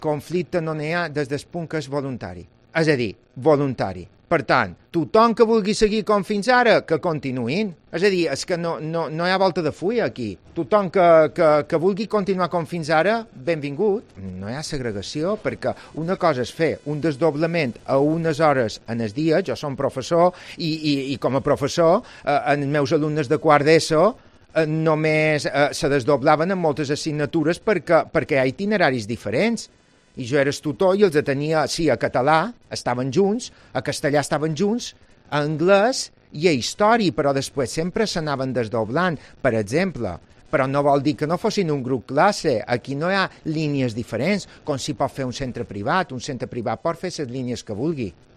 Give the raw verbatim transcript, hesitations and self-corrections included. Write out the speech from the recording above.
conflicte no n'hi ha des del punt que és voluntari. És a dir, voluntari. Per tant, tothom que vulgui seguir com fins ara, que continuïn. És a dir, és que no, no, no hi ha volta de full aquí. Tothom que, que, que vulgui continuar com fins ara, benvingut. No hi ha segregació, perquè una cosa és fer un desdoblament a unes hores en el dia, jo som professor, i, i, i com a professor, eh, els meus alumnes de quart d'ESO, eh, només eh, se desdoblaven en moltes assignatures perquè, perquè hi ha itineraris diferents. I jo era tutor i els tenia, sí, a català, estaven junts, a castellà estaven junts, a anglès i a història, però després sempre s'anaven desdoblant, per exemple. Però no vol dir que no fossin un grup classe. Aquí no hi ha línies diferents, com si pot fer un centre privat. Un centre privat pot fer les línies que vulgui.